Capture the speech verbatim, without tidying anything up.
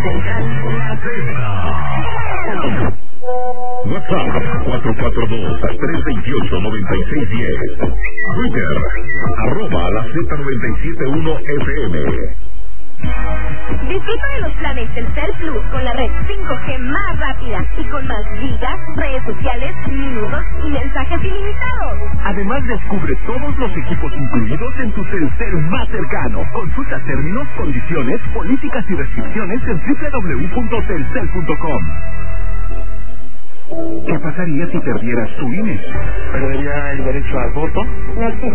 Central La Z. WhatsApp cuatro cuatro dos, tres dos ocho, nueve seis uno cero. Twitter, arroba la Z noventa y siete punto uno F M. Disfruta de los planes Telcel Plus con la red cinco G más rápida y con más gigas, redes sociales, minutos y mensajes ilimitados. Además, descubre todos los equipos incluidos en tu Telcel más cercano. Consulta términos, condiciones, políticas y restricciones en doble u doble u doble u punto telcel punto com. ¿Qué pasaría si perdieras tu I N E? ¿Perdería el derecho al voto? No existe.